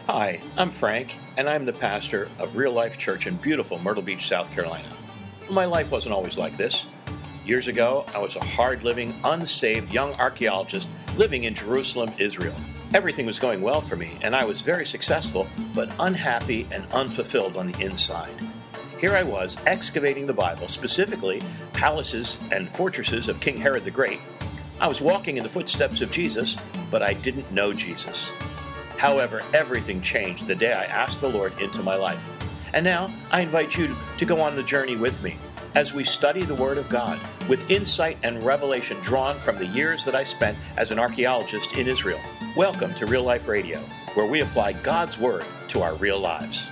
Hi, I'm Frank, and I'm the pastor of Real Life Church in beautiful Myrtle Beach, South Carolina. My life wasn't always like this. Years ago, I was a hard-living, unsaved young archaeologist living in Jerusalem, Israel. Everything was going well for me, and I was very successful, but unhappy and unfulfilled on the inside. Here I was, excavating the Bible, specifically palaces and fortresses of King Herod the Great. I was walking in the footsteps of Jesus, but I didn't know Jesus. However, everything changed the day I asked the Lord into my life. And now, I invite you to go on the journey with me as we study the Word of God with insight and revelation drawn from the years that I spent as an archaeologist in Israel. Welcome to Real Life Radio, where we apply God's Word to our real lives.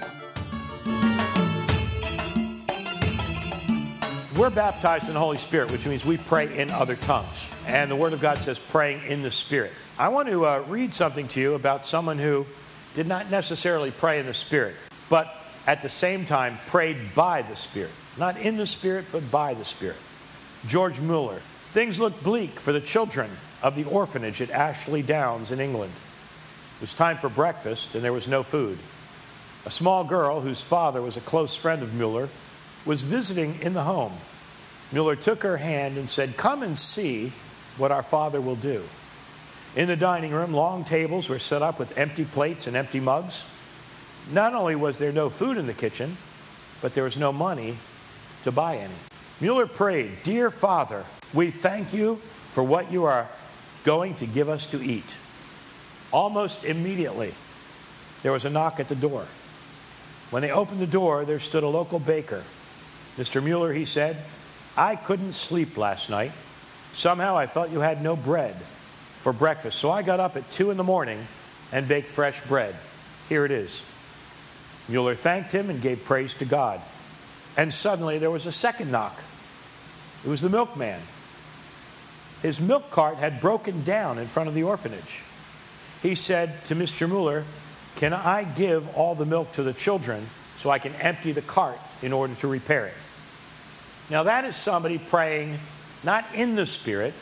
We're baptized in the Holy Spirit, which means we pray in other tongues. And the Word of God says praying in the Spirit. I want to read something to you about someone who did not necessarily pray in the Spirit, but at the same time prayed by the Spirit. Not in the Spirit, but by the Spirit. George Mueller. Things looked bleak for the children of the orphanage at Ashley Downs in England. It was time for breakfast, and there was no food. A small girl, whose father was a close friend of Mueller, was visiting in the home. Mueller took her hand and said, "Come and see what our father will do." In the dining room, long tables were set up with empty plates and empty mugs. Not only was there no food in the kitchen, but there was no money to buy any. Mueller prayed, "Dear Father, we thank you for what you are going to give us to eat." Almost immediately, there was a knock at the door. When they opened the door, there stood a local baker. "Mr. Mueller," he said, "I couldn't sleep last night. Somehow I felt you had no bread for breakfast, so I got up at 2 a.m. and baked fresh bread. Here it is." Mueller thanked him and gave praise to God. And suddenly there was a second knock. It was the milkman. His milk cart had broken down in front of the orphanage. He said to Mr. Mueller, "Can I give all the milk to the children so I can empty the cart in order to repair it?" Now that is somebody praying not in the Spirit,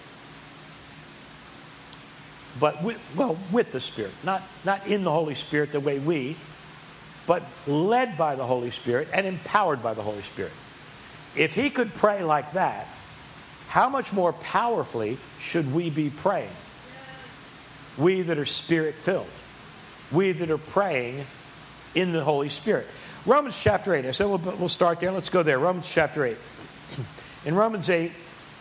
but with the Spirit. Not in the Holy Spirit the way we, but led by the Holy Spirit and empowered by the Holy Spirit. If he could pray like that, how much more powerfully should we be praying? We that are Spirit-filled. We that are praying in the Holy Spirit. Romans chapter 8. I said we'll start there. Let's go there. Romans chapter 8. In Romans 8,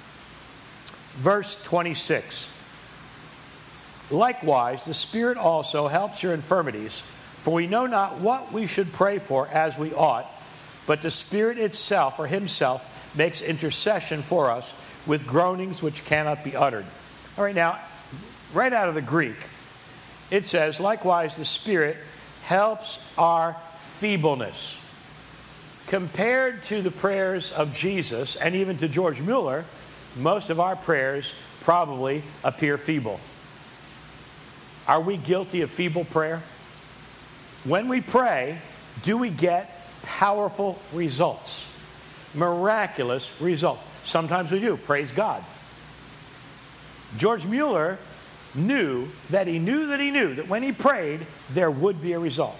verse 26. "Likewise, the Spirit also helps your infirmities, for we know not what we should pray for as we ought, but the Spirit itself, or Himself, makes intercession for us with groanings which cannot be uttered." All right, now, right out of the Greek, it says, "Likewise, the Spirit helps our feebleness." Compared to the prayers of Jesus and even to George Mueller, most of our prayers probably appear feeble. Are we guilty of feeble prayer? When we pray, do we get powerful results? Miraculous results. Sometimes we do. Praise God. George Mueller knew that when he prayed, there would be a result.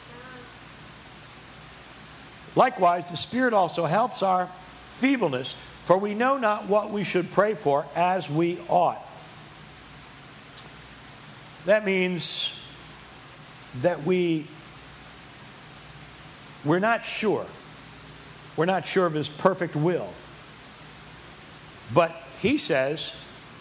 "Likewise, the Spirit also helps our feebleness, for we know not what we should pray for as we ought." That means that we're not sure. We're not sure of His perfect will. But he says,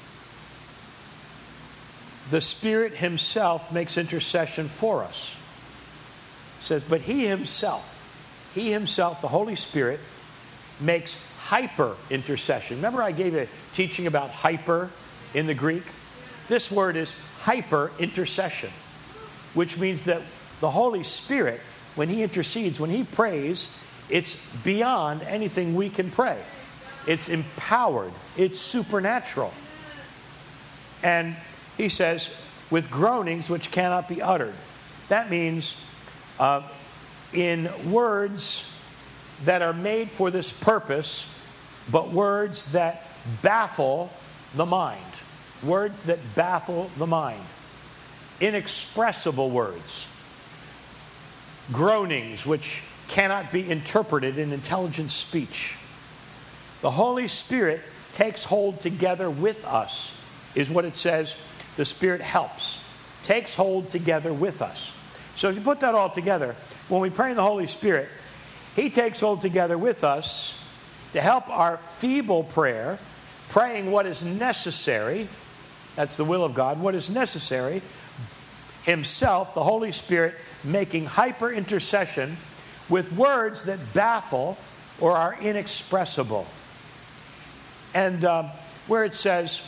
the Spirit Himself makes intercession for us. It says, but He Himself, the Holy Spirit, makes hyper intercession. Remember I gave a teaching about hyper in the Greek? This word is hyper intercession, which means that the Holy Spirit, when He intercedes, when He prays, it's beyond anything we can pray. It's empowered. It's supernatural. And he says, with groanings which cannot be uttered. That means in words that are made for this purpose, but words that baffle the mind. Words that baffle the mind. Inexpressible words. groanings which cannot be interpreted in intelligent speech. The Holy Spirit takes hold together with us, is what it says. The Spirit helps, takes hold together with us. So if you put that all together, when we pray in the Holy Spirit, He takes hold together with us to help our feeble prayer, praying what is necessary. That's the will of God, what is necessary. Himself, the Holy Spirit, making hyper intercession with words that baffle or are inexpressible. And where it says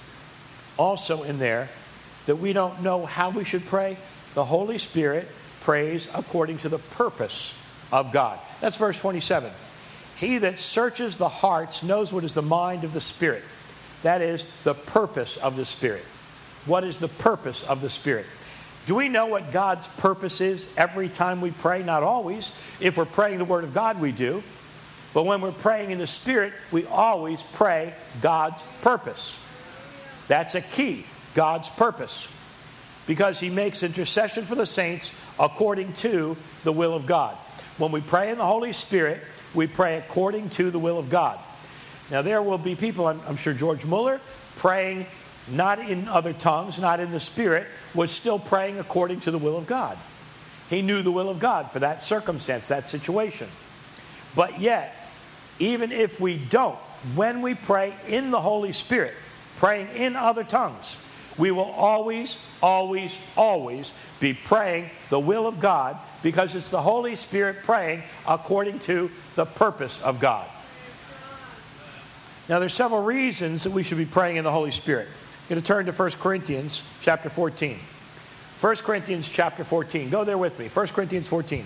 also in there that we don't know how we should pray, the Holy Spirit prays according to the purpose of God. That's verse 27. He that searches the hearts knows what is the mind of the Spirit. That is the purpose of the Spirit. What is the purpose of the Spirit? Do we know what God's purpose is every time we pray? Not always. If we're praying the Word of God, we do. But when we're praying in the Spirit, we always pray God's purpose. That's a key, God's purpose. Because He makes intercession for the saints according to the will of God. When we pray in the Holy Spirit, we pray according to the will of God. Now there will be people, I'm sure George Mueller, praying not in other tongues, not in the Spirit, was still praying according to the will of God. He knew the will of God for that circumstance, that situation. But yet, even if we don't, when we pray in the Holy Spirit, praying in other tongues, we will always, always, always be praying the will of God, because it's the Holy Spirit praying according to the purpose of God. Now, there's several reasons that we should be praying in the Holy Spirit. I'm going to turn to 1 Corinthians chapter 14. 1 Corinthians chapter 14. Go there with me. 1 Corinthians 14.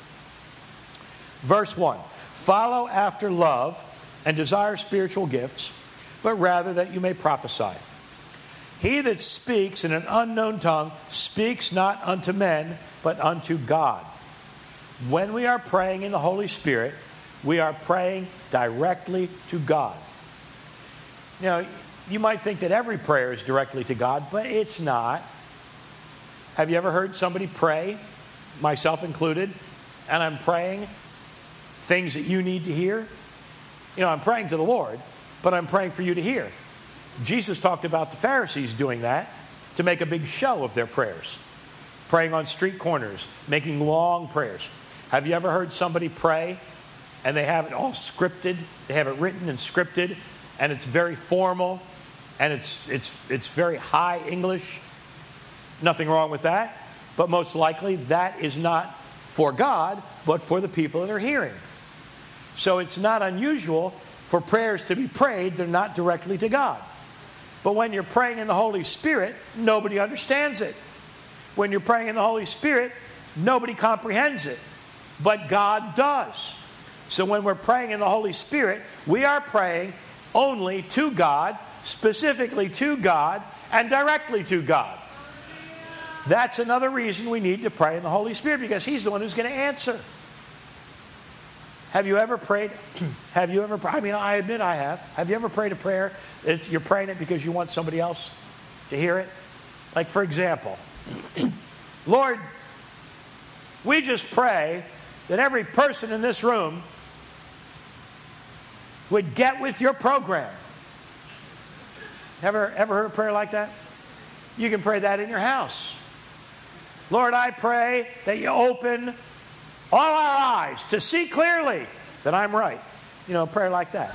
Verse 1. Follow after love and desire spiritual gifts, but rather that you may prophesy. He that speaks in an unknown tongue speaks not unto men, but unto God. When we are praying in the Holy Spirit, we are praying directly to God. Now, you might think that every prayer is directly to God, but it's not. Have you ever heard somebody pray, myself included, and I'm praying things that you need to hear? You know, I'm praying to the Lord, but I'm praying for you to hear. Jesus talked about the Pharisees doing that to make a big show of their prayers. Praying on street corners, making long prayers. Have you ever heard somebody pray and they have it all scripted? They have it written and scripted, and it's very formal, and it's very high English. Nothing wrong with that, but most likely that is not for God, but for the people that are hearing. So it's not unusual for prayers to be prayed that are not directly to God. But when you're praying in the Holy Spirit, nobody understands it. When you're praying in the Holy Spirit, nobody comprehends it. But God does. So when we're praying in the Holy Spirit, we are praying only to God, specifically to God, and directly to God. That's another reason we need to pray in the Holy Spirit, because He's the one who's going to answer. Have you ever prayed? I admit I have. Have you ever prayed a prayer that you're praying it because you want somebody else to hear it? Like, for example, Lord, we just pray that every person in this room would get with your program. Ever heard a prayer like that? You can pray that in your house. Lord, I pray that you open all our eyes to see clearly that I'm right. You know, a prayer like that.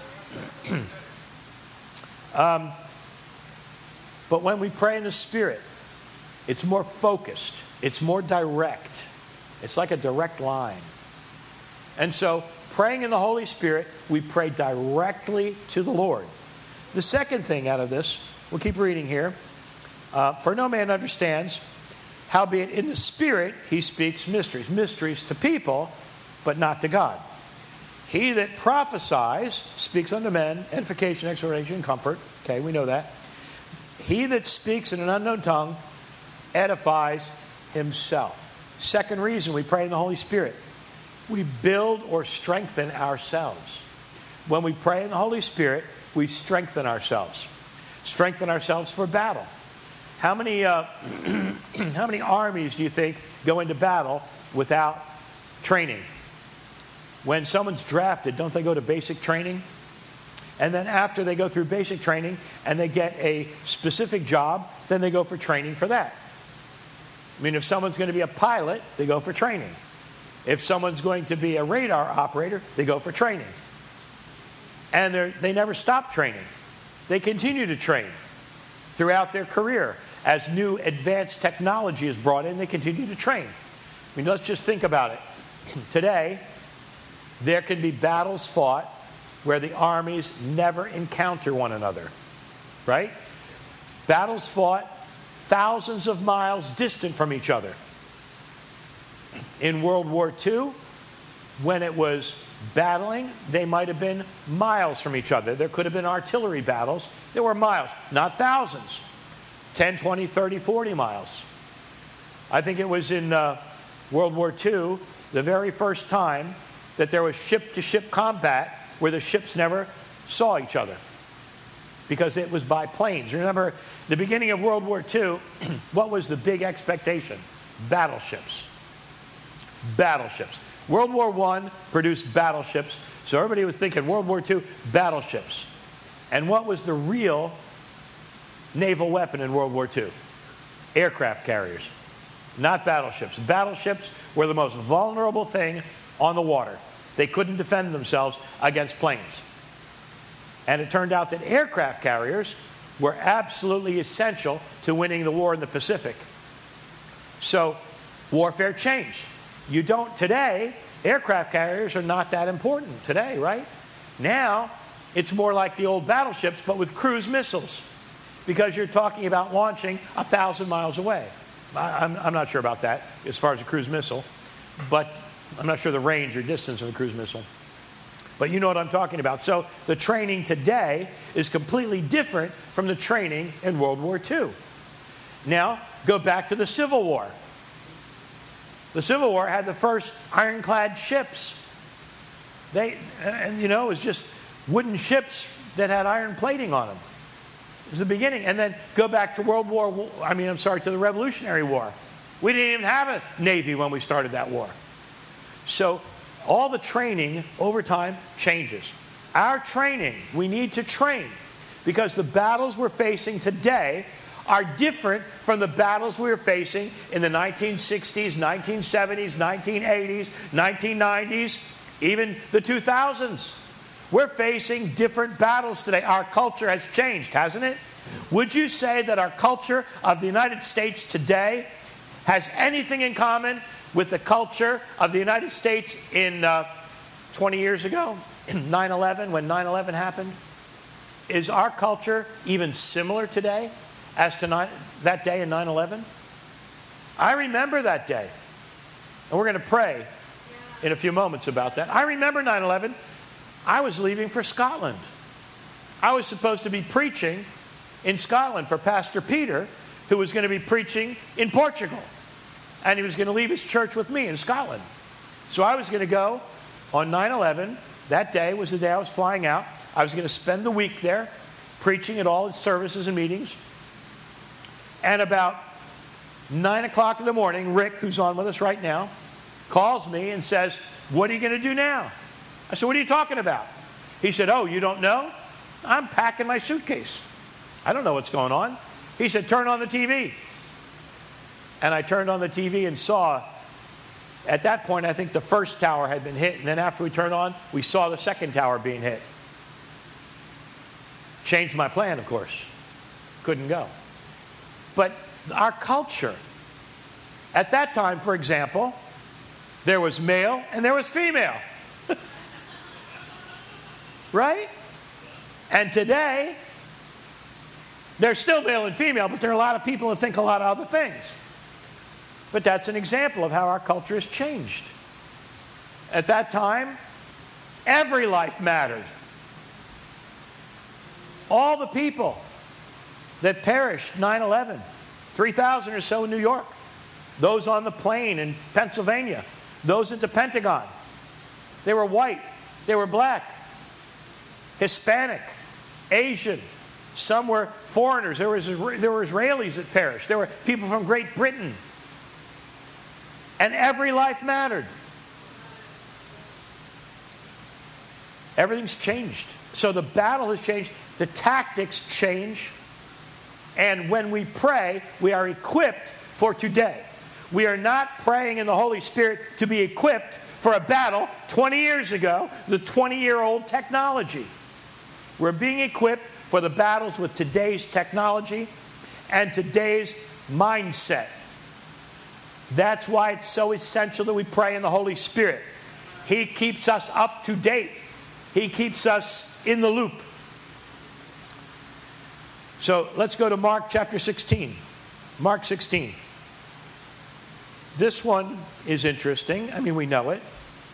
But when we pray in the Spirit, it's more focused. It's more direct. It's like a direct line. And so, praying in the Holy Spirit, we pray directly to the Lord. The second thing out of this, we'll keep reading here. For no man understands, howbeit in the Spirit he speaks mysteries. Mysteries to people, but not to God. He that prophesies speaks unto men, edification, exhortation, and comfort. Okay, we know that. He that speaks in an unknown tongue edifies himself. Second reason we pray in the Holy Spirit. We build or strengthen ourselves. When we pray in the Holy Spirit, we strengthen ourselves. Strengthen ourselves for battle. How many how many armies do you think go into battle without training? When someone's drafted, don't they go to basic training? And then after they go through basic training and they get a specific job, then they go for training for that. I mean, if someone's going to be a pilot, they go for training. If someone's going to be a radar operator, they go for training. And they never stop training. They continue to train throughout their career. As new advanced technology is brought in, they continue to train. I mean, let's just think about it. Today, there can be battles fought where the armies never encounter one another, right? Battles fought thousands of miles distant from each other. In World War II, when it was battling, they might have been miles from each other. There could have been artillery battles. There were miles, not thousands. 10, 20, 30, 40 miles. I think it was in World War II, the very first time that there was ship-to-ship combat where the ships never saw each other because it was by planes. Remember, the beginning of World War II, what was the big expectation? Battleships. Battleships. World War I produced battleships, so everybody was thinking World War II, battleships. And what was the real naval weapon in World War II? Aircraft carriers, not battleships. Battleships were the most vulnerable thing on the water. They couldn't defend themselves against planes. And it turned out that aircraft carriers were absolutely essential to winning the war in the Pacific. So warfare changed. You don't today, aircraft carriers are not that important today, right? Now, it's more like the old battleships, but with cruise missiles, because you're talking about launching 1,000 miles away. I'm not sure about that as far as a cruise missile, but I'm not sure the range or distance of a cruise missile. But you know what I'm talking about. So the training today is completely different from the training in World War II. Now, go back to the Civil War. The Civil War had the first ironclad ships. It was just wooden ships that had iron plating on them. It was the beginning. And then go back to to the Revolutionary War. We didn't even have a navy when we started that war. So all the training over time changes. Our training, we need to train because the battles we're facing today are different from the battles we were facing in the 1960s, 1970s, 1980s, 1990s, even the 2000s. We're facing different battles today. Our culture has changed, hasn't it? Would you say that our culture of the United States today has anything in common with the culture of the United States in 20 years ago, 9/11, when 9/11 happened? Is our culture even similar today as to that day in 9/11? I remember that day. And we're going to pray in a few moments about that. I remember 9/11. I was leaving for Scotland. I was supposed to be preaching in Scotland for Pastor Peter, who was going to be preaching in Portugal. And he was going to leave his church with me in Scotland. So I was going to go on 9/11. That day was the day I was flying out. I was going to spend the week there, preaching at all his services and meetings. And about 9 o'clock in the morning, Rick, who's on with us right now, calls me and says, "What are you going to do now?" I said, "What are you talking about?" He said, "Oh, you don't know? I'm packing my suitcase. I don't know what's going on." He said, "Turn on the TV." And I turned on the TV and saw, at that point, I think the first tower had been hit. And then after we turned on, we saw the second tower being hit. Changed my plan, of course. Couldn't go. But our culture, at that time, for example, there was male and there was female. Right? And today, there's still male and female, but there are a lot of people who think a lot of other things. But that's an example of how our culture has changed. At that time, every life mattered. All the people that perished 9/11, 3,000 or so in New York, those on the plane in Pennsylvania, those at the Pentagon, they were white, they were black, Hispanic, Asian, Some were foreigners. There were Israelis that perished. There were people from Great Britain. And every life mattered. Everything's changed. So the battle has changed. The tactics change. And when we pray, we are equipped for today. We are not praying in the Holy Spirit to be equipped for a battle 20 years ago, the 20-year-old technology. We're being equipped for the battles with today's technology and today's mindset. That's why it's so essential that we pray in the Holy Spirit. He keeps us up to date. He keeps us in the loop. So let's go to Mark chapter 16. Mark 16. This one is interesting. I mean, we know it.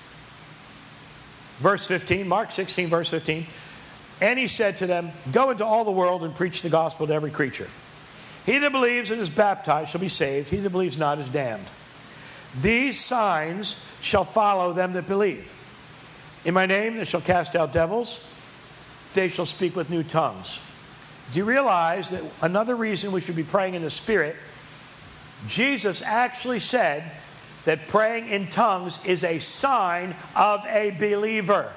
Verse 15, Mark 16, verse 15. And he said to them, go into all the world and preach the gospel to every creature. He that believes and is baptized shall be saved. He that believes not is damned. These signs shall follow them that believe. In my name they shall cast out devils. They shall speak with new tongues. Do you realize that another reason we should be praying in the Spirit, Jesus actually said that praying in tongues is a sign of a believer.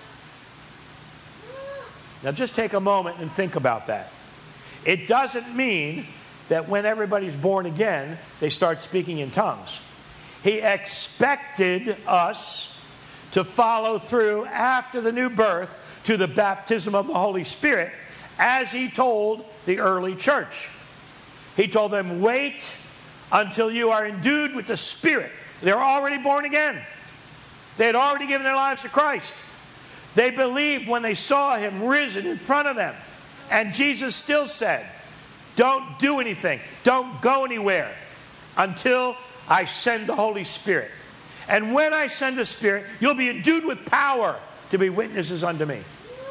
Now just take a moment and think about that. It doesn't mean that when everybody's born again, they start speaking in tongues. He expected us to follow through after the new birth to the baptism of the Holy Spirit, as he told the early church. He told them, wait until you are endued with the Spirit. They're already born again. They had already given their lives to Christ. They believed when they saw him risen in front of them. And Jesus still said, don't do anything. Don't go anywhere until I send the Holy Spirit. And when I send the Spirit, you'll be endued with power to be witnesses unto me.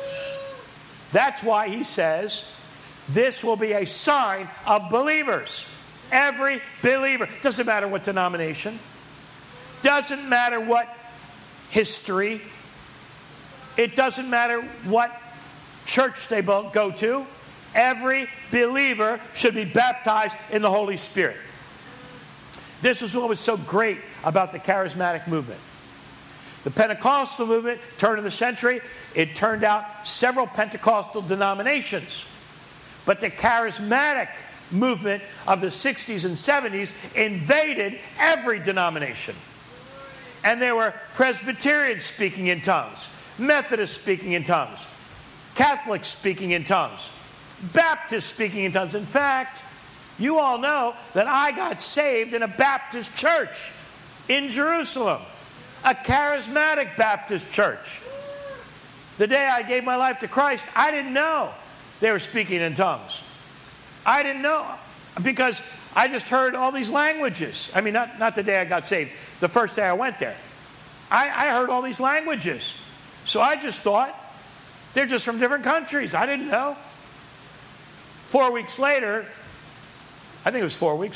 That's why he says, this will be a sign of believers. Every believer. Doesn't matter what denomination. Doesn't matter what history. It doesn't matter what church they go to. Every believer should be baptized in the Holy Spirit. This is what was so great about the charismatic movement. The Pentecostal movement, turn of the century, it turned out several Pentecostal denominations. But the charismatic movement of the 60s and 70s invaded every denomination. And there were Presbyterians speaking in tongues, Methodists speaking in tongues, Catholics speaking in tongues, Baptists speaking in tongues. In fact, you all know that I got saved in a Baptist church in Jerusalem, a charismatic Baptist church. The day I gave my life to Christ, I didn't know they were speaking in tongues. I didn't know because I just heard all these languages. I mean, not the day I got saved, the first day I went there. I heard all these languages. So I just thought they're just from different countries. I didn't know. 4 weeks later, I think it was 4 weeks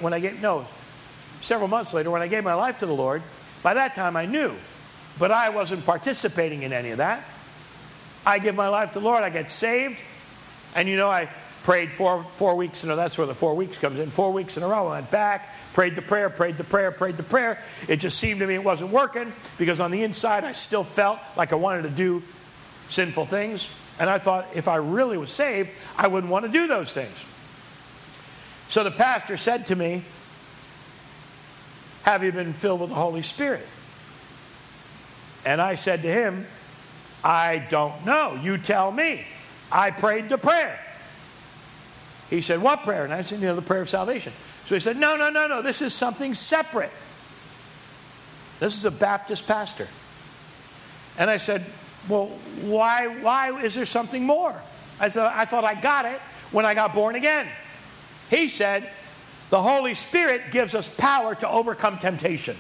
several months later when I gave my life to the Lord. By that time I knew, but I wasn't participating in any of that. I give my life to the Lord, I get saved, and I prayed 4 weeks, that's where the 4 weeks comes in. 4 weeks in a row, I went back, prayed the prayer. It just seemed to me it wasn't working because on the inside I still felt like I wanted to do sinful things. And I thought if I really was saved, I wouldn't want to do those things. So the pastor said to me, have you been filled with the Holy Spirit? And I said to him, I don't know. You tell me. I prayed the prayer. He said, what prayer? And I said, the prayer of salvation. So he said, no. This is something separate. This is a Baptist pastor. And I said, well, why is there something more? I said, I thought I got it when I got born again. He said, the Holy Spirit gives us power to overcome temptation.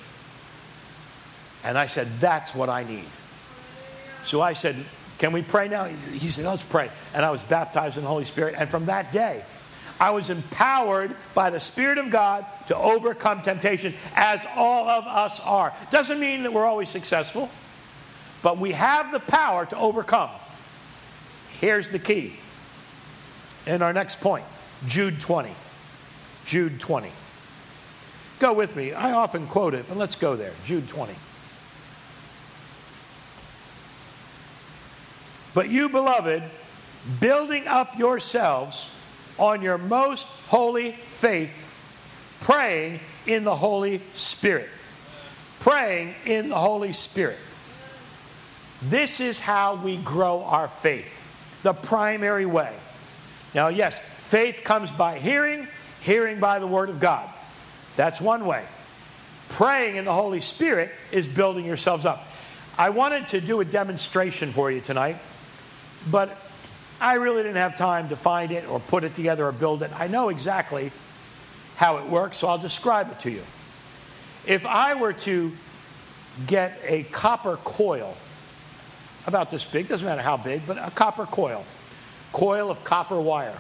And I said, that's what I need. So I said, can we pray now? He said, let's pray. And I was baptized in the Holy Spirit. And from that day, I was empowered by the Spirit of God to overcome temptation, as all of us are. Doesn't mean that we're always successful, but we have the power to overcome. Here's the key. And our next point, Jude 20. Jude 20. Go with me. I often quote it, but let's go there. Jude 20. But you, beloved, building up yourselves on your most holy faith, praying in the Holy Spirit. Praying in the Holy Spirit. This is how we grow our faith. The primary way. Now, yes, faith comes by hearing, hearing by the Word of God. That's one way. Praying in the Holy Spirit is building yourselves up. I wanted to do a demonstration for you tonight, but I really didn't have time to find it or put it together or build it. I know exactly how it works, so I'll describe it to you. If I were to get a copper coil, about this big, doesn't matter how big, but a copper coil of copper wire.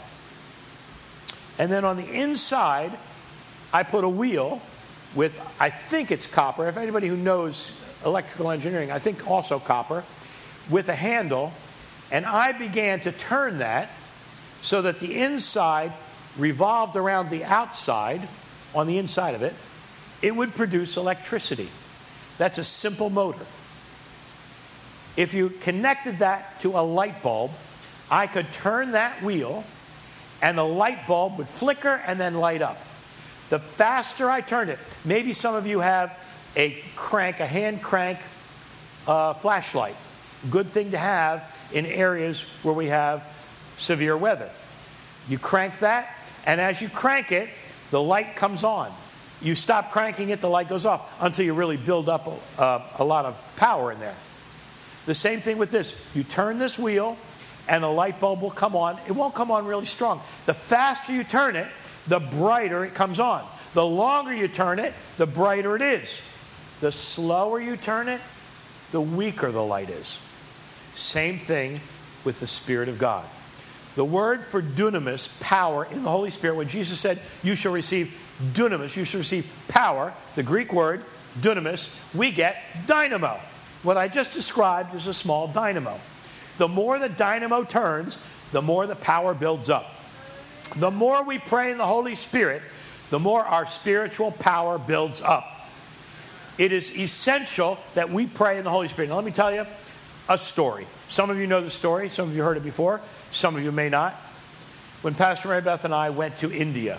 And then on the inside, I put a wheel with, I think it's copper. If anybody who knows electrical engineering, I think also copper, with a handle. And I began to turn that so that the inside revolved around the outside, on the inside of it. It would produce electricity. That's a simple motor. If you connected that to a light bulb, I could turn that wheel and the light bulb would flicker and then light up. The faster I turned it, maybe some of you have a hand crank flashlight. Good thing to have in areas where we have severe weather. You crank that, and as you crank it, the light comes on. You stop cranking it, the light goes off until you really build up a lot of power in there. The same thing with this. You turn this wheel and the light bulb will come on. It won't come on really strong. The faster you turn it, the brighter it comes on. The longer you turn it, the brighter it is. The slower you turn it, the weaker the light is. Same thing with the Spirit of God. The word for dunamis, power, in the Holy Spirit, when Jesus said, you shall receive dunamis, you shall receive power, the Greek word, dunamis, we get dynamo. What I just described is a small dynamo. The more the dynamo turns, the more the power builds up. The more we pray in the Holy Spirit, the more our spiritual power builds up. It is essential that we pray in the Holy Spirit. Now let me tell you a story. Some of you know the story. Some of you heard it before. Some of you may not. When Pastor Mary Beth and I went to India,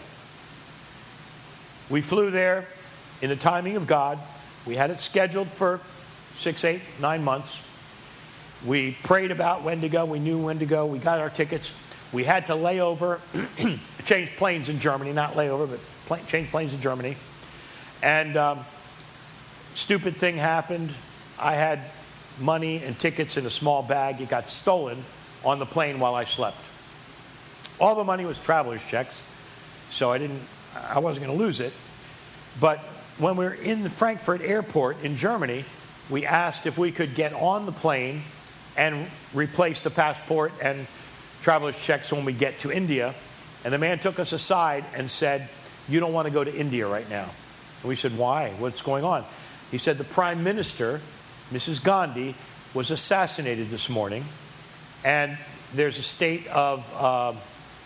we flew there in the timing of God. We had it scheduled for 6, 8, 9 months. We prayed about when to go. We knew when to go. We got our tickets. We had to lay over, change planes in Germany, not lay over, but change planes in Germany. And stupid thing happened. I had money and tickets in a small bag. It got stolen on the plane while I slept. All the money was traveler's checks, so I wasn't going to lose it. But when we were in the Frankfurt airport in Germany, we asked if we could get on the plane and replace the passport and traveler's checks when we get to India. And the man took us aside and said, you don't want to go to India right now. And we said, why? What's going on? He said, the Prime Minister, Mrs. Gandhi, was assassinated this morning. And there's a state of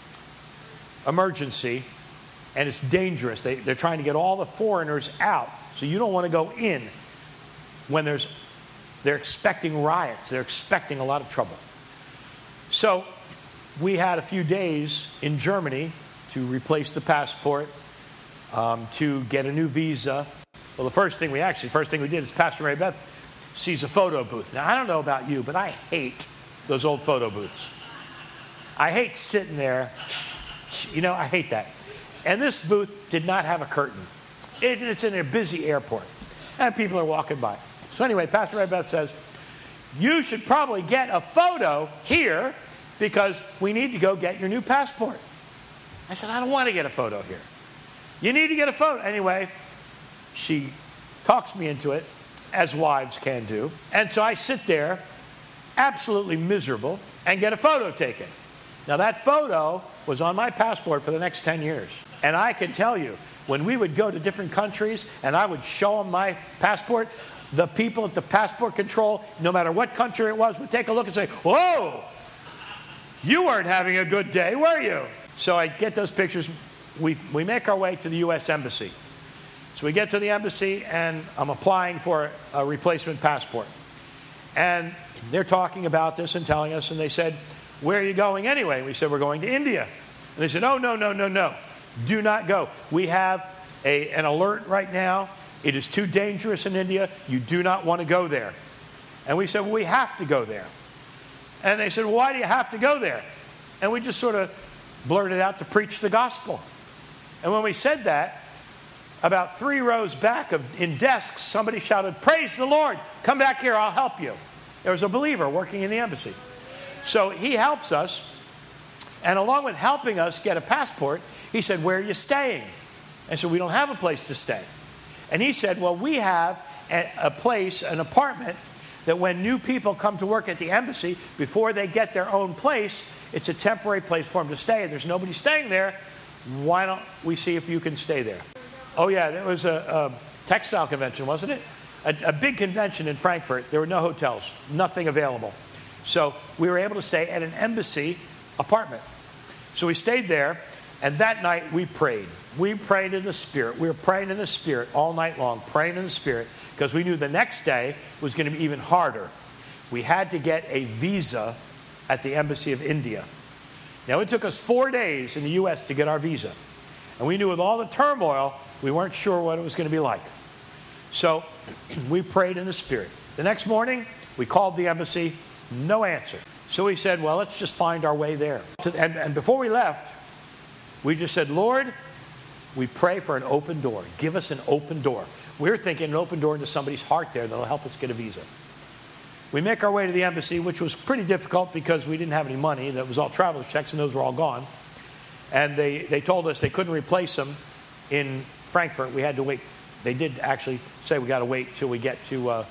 emergency. And it's dangerous. They're trying to get all the foreigners out. So you don't want to go in when they're expecting riots. They're expecting a lot of trouble. So we had a few days in Germany to replace the passport, to get a new visa. Well, the first thing we did is Pastor Mary Beth sees a photo booth. Now, I don't know about you, but I hate those old photo booths. I hate sitting there. I hate that. And this booth did not have a curtain. It's in a busy airport. And people are walking by. So anyway, Pastor Mary Beth says, you should probably get a photo here because we need to go get your new passport. I said, I don't want to get a photo here. You need to get a photo. Anyway, she talks me into it, as wives can do. And so I sit there, absolutely miserable, and get a photo taken. Now that photo was on my passport for the next 10 years. And I can tell you, when we would go to different countries and I would show them my passport, the people at the passport control, no matter what country it was, would take a look and say, whoa! You weren't having a good day, were you? So I get those pictures. We make our way to the U.S. Embassy. So we get to the embassy, and I'm applying for a replacement passport. And they're talking about this and telling us, and they said, where are you going anyway? We said, we're going to India. And they said, oh, no. Do not go. We have an alert right now. It is too dangerous in India. You do not want to go there. And we said, well, we have to go there. And they said, well, why do you have to go there? And we just sort of blurted out to preach the gospel. And when we said that, about 3 rows back in desks, somebody shouted, praise the Lord. Come back here, I'll help you. There was a believer working in the embassy. So he helps us. And along with helping us get a passport, he said, where are you staying? And so we don't have a place to stay. And he said, well, we have a place, an apartment, that when new people come to work at the embassy, before they get their own place, it's a temporary place for them to stay. And there's nobody staying there. Why don't we see if you can stay there? Oh, yeah, there was a textile convention, wasn't it? A big convention in Frankfurt. There were no hotels, nothing available. So we were able to stay at an embassy apartment. So we stayed there, and that night we prayed. We prayed in the Spirit. We were praying in the Spirit all night long, praying in the Spirit, because we knew the next day was going to be even harder. We had to get a visa at the Embassy of India. Now, it took us 4 days in the U.S. to get our visa. And we knew with all the turmoil, we weren't sure what it was going to be like. So we prayed in the Spirit. The next morning, we called the embassy, no answer. So we said, well, let's just find our way there. And before we left, we just said, Lord, we pray for an open door. Give us an open door. We're thinking an open door into somebody's heart there that'll help us get a visa. We make our way to the embassy, which was pretty difficult because we didn't have any money. That was all traveler's checks, and those were all gone. And they told us they couldn't replace them in Frankfurt. We had to wait. They did actually say we got to wait till we get to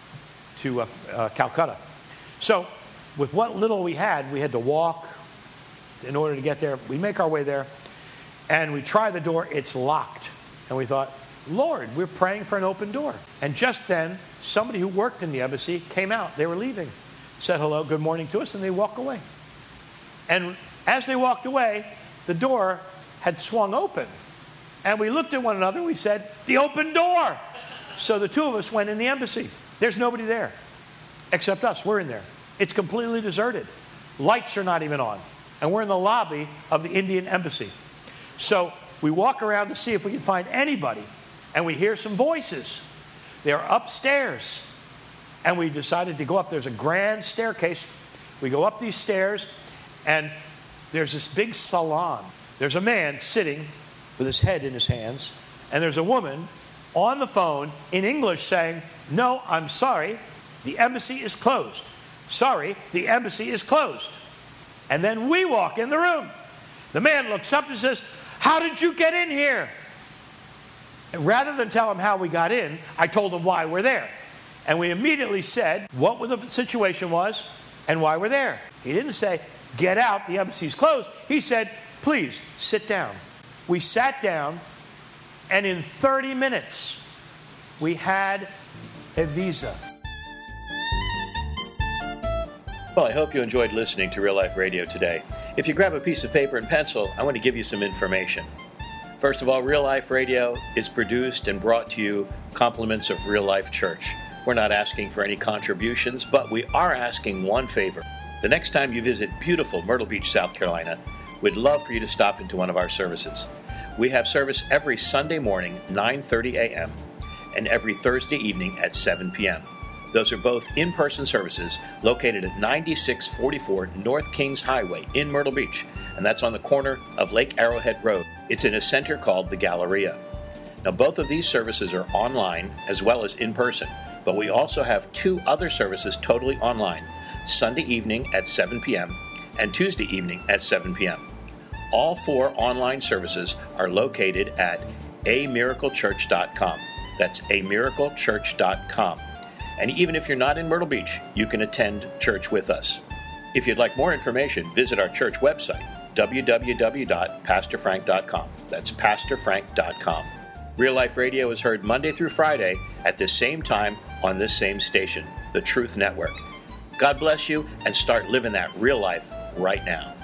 Calcutta. So with what little we had to walk in order to get there. We make our way there, and we try the door. It's locked. And we thought, Lord, we're praying for an open door. And just then, somebody who worked in the embassy came out. They were leaving. Said hello, good morning to us, and they walked away. And as they walked away, the door had swung open. And we looked at one another, and we said, the open door! So the two of us went in the embassy. There's nobody there, except us. We're in there. It's completely deserted. Lights are not even on. And we're in the lobby of the Indian embassy. So we walk around to see if we can find anybody. And we hear some voices. They're upstairs. And we decided to go up. There's a grand staircase. We go up these stairs, and there's this big salon. There's a man sitting with his head in his hands. And there's a woman on the phone in English saying, no, I'm sorry, the embassy is closed. Sorry, the embassy is closed. And then we walk in the room. The man looks up and says, how did you get in here? And rather than tell him how we got in, I told him why we're there. And we immediately said what the situation was and why we're there. He didn't say, get out, the embassy's closed. He said, please, sit down. We sat down, and in 30 minutes, we had a visa. Well, I hope you enjoyed listening to Real Life Radio today. If you grab a piece of paper and pencil, I want to give you some information. First of all, Real Life Radio is produced and brought to you compliments of Real Life Church. We're not asking for any contributions, but we are asking one favor. The next time you visit beautiful Myrtle Beach, South Carolina, we'd love for you to stop into one of our services. We have service every Sunday morning, 9:30 a.m., and every Thursday evening at 7 p.m. Those are both in-person services located at 9644 North Kings Highway in Myrtle Beach, and that's on the corner of Lake Arrowhead Road. It's in a center called the Galleria. Now, both of these services are online as well as in person, but we also have 2 other services totally online, Sunday evening at 7 p.m. and Tuesday evening at 7 p.m. All 4 online services are located at amiraclechurch.com. That's amiraclechurch.com. And even if you're not in Myrtle Beach, you can attend church with us. If you'd like more information, visit our church website, www.pastorfrank.com. That's pastorfrank.com. Real Life Radio is heard Monday through Friday at the same time on this same station, the Truth Network. God bless you, and start living that real life right now.